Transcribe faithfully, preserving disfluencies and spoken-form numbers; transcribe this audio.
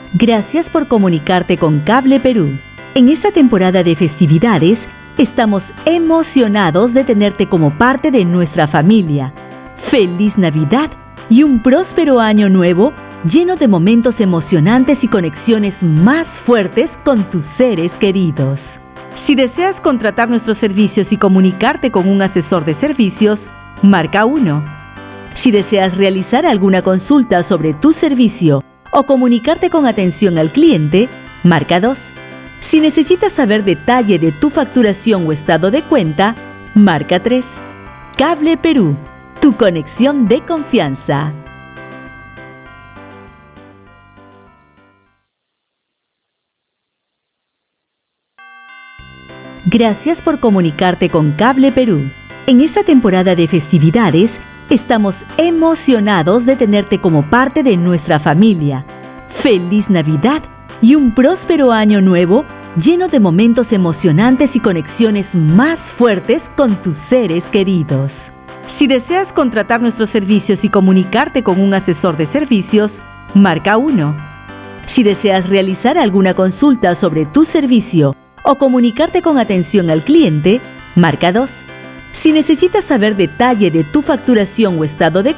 Gracias por comunicarte con Cable Perú. En esta temporada de festividades, estamos emocionados de tenerte como parte de nuestra familia. ¡Feliz Navidad y un próspero año nuevo lleno de momentos emocionantes y conexiones más fuertes con tus seres queridos! Si deseas contratar nuestros servicios y comunicarte con un asesor de servicios, marca uno. Si deseas realizar alguna consulta sobre tu servicio o comunicarte con atención al cliente, marca dos. Si necesitas saber detalle de tu facturación o estado de cuenta, marca tres. Cable Perú, tu conexión de confianza. Gracias por comunicarte con Cable Perú. En esta temporada de festividades, estamos emocionados de tenerte como parte de nuestra familia. ¡Feliz Navidad y un próspero año nuevo lleno de momentos emocionantes y conexiones más fuertes con tus seres queridos! Si deseas contratar nuestros servicios y comunicarte con un asesor de servicios, marca uno. Si deseas realizar alguna consulta sobre tu servicio o comunicarte con atención al cliente, marca dos. Si necesitas saber detalle de tu facturación o estado de